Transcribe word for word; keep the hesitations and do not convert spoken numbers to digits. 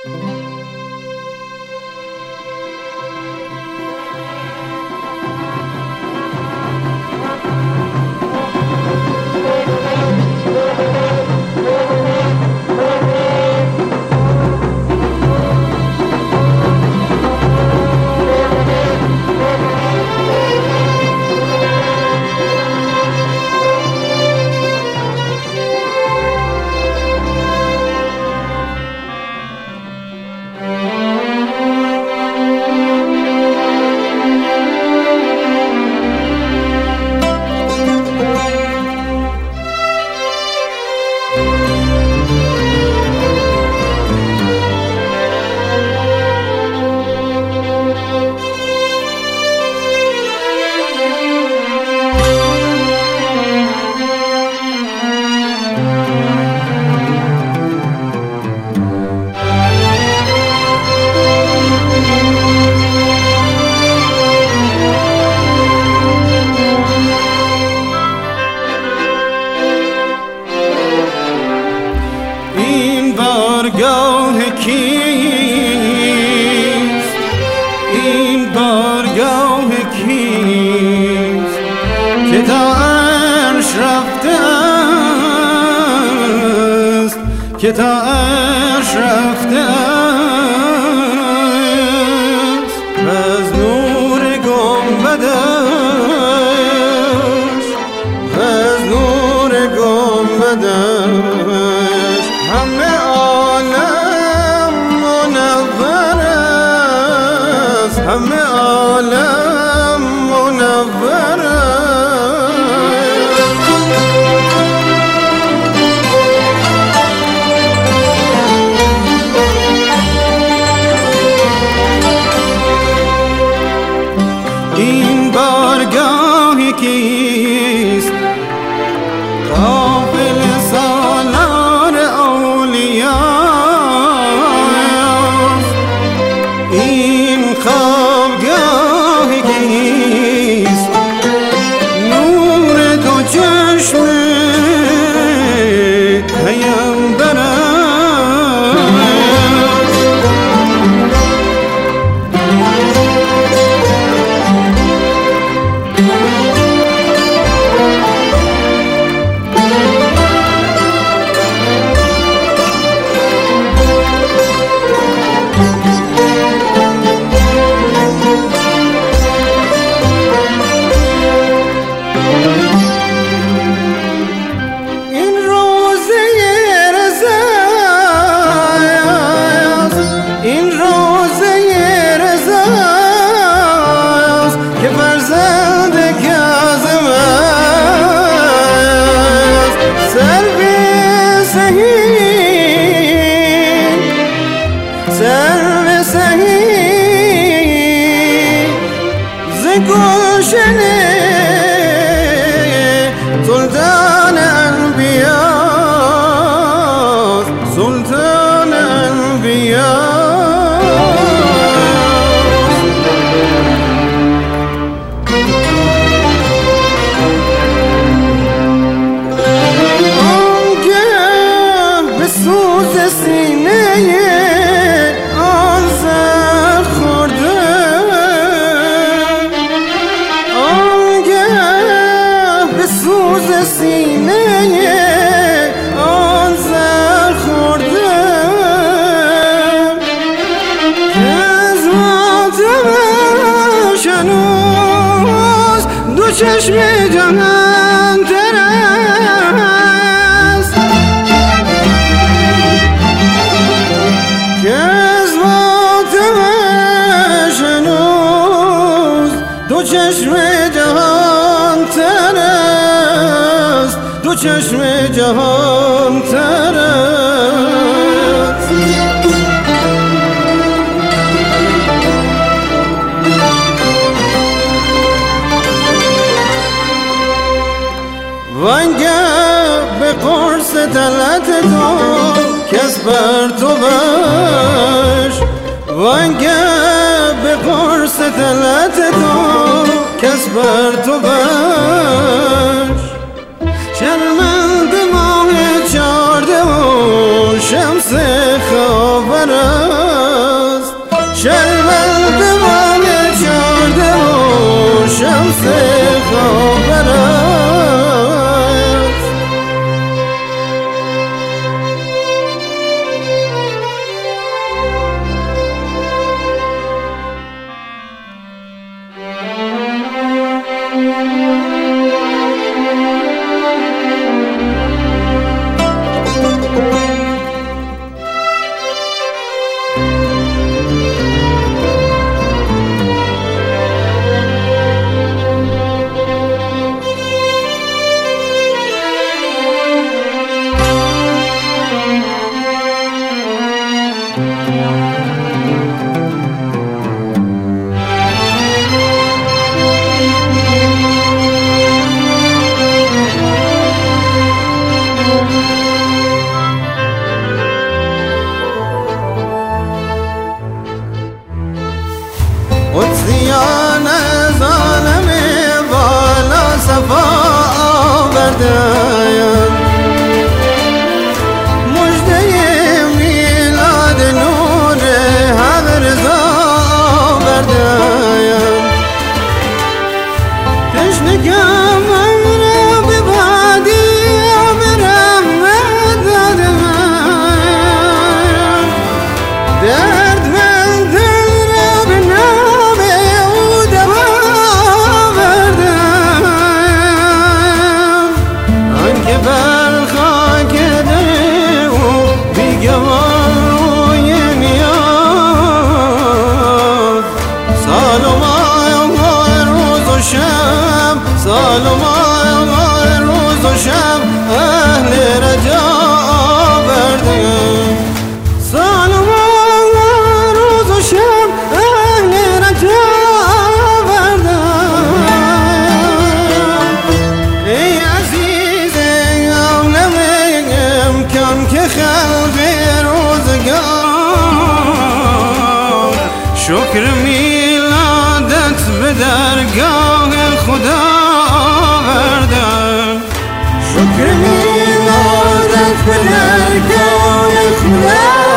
بارگاه کیست؟ این بارگاه کیست که تا عرش رفته است، که تا عرش رفته است و از نور گنبدش، و از نور گنبدش همه عالم منور است، همه عالم منور است. این بارگاه کیست؟ قافل سالار اولیاست. این خوابگاه کیست؟ نور دو چشم پیامبر سرو سهی ز گلشن سلطان انبیاء، سلطان انبیاء. آنگه به سوز سینه سینه آن زر خورده که از ماتمش هنوز دو چشم جهان تر است، که از ماتمش هنوز دو چشم جهان تر است، دو چشم جهان تر است. وانگه به قرص طلعت تو کس بر تو بش، وانگه به قرص طلعت تو کس بر تو بش. شرمنده ماه چارده و شمس خاورم شکر میلادت به درگاه خدا آوردم، شکر میلادت به درگاه خدا